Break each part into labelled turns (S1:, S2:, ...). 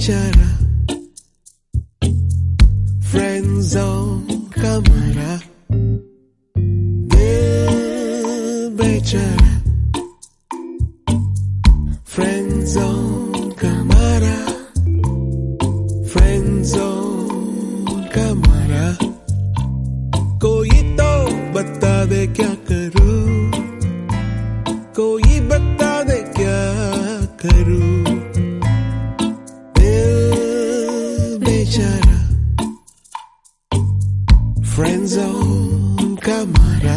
S1: बेचारा friend zone का मारा दिल बेचारा फ्रेंड जोन का मारा फ्रेंड जोन का मारा कोई तो बता दे क्या करूं कोई बता दे क्या करूं दिल बेचारा फ्रेंड जोन का मारा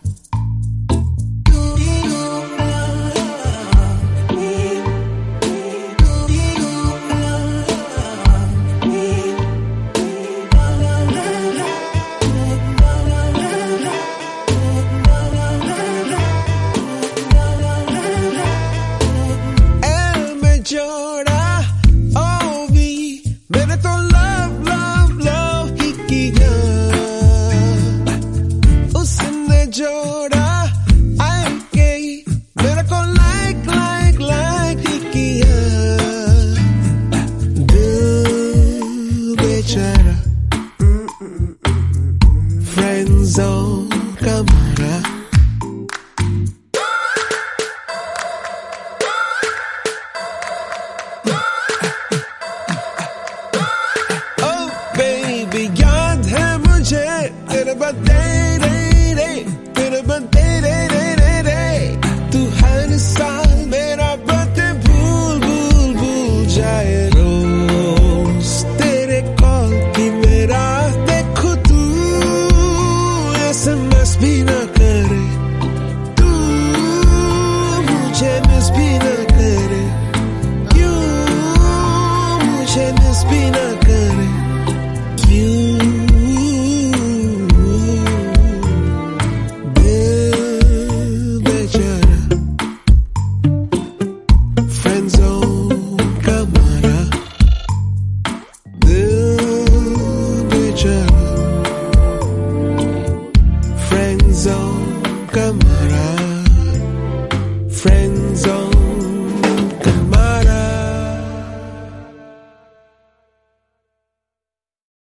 S1: जोड़ा ओ भी मैंने तो लव लव लव ही किया उसने जोड़ा आई के मेरे को लाइक लाइक लाइक ही किया दिल बेचारा फ्रेंड जोन का मारा याद है मुझे तेरे बर्थडे तू हर साल मेरा बर्थडे भूल जाए रोज तेरे कॉल की मेरा देखो तू SMS भी ना करे तू मुझे मिस भी ना करे क्यों मुझे मिस भी ना करे Friend zone,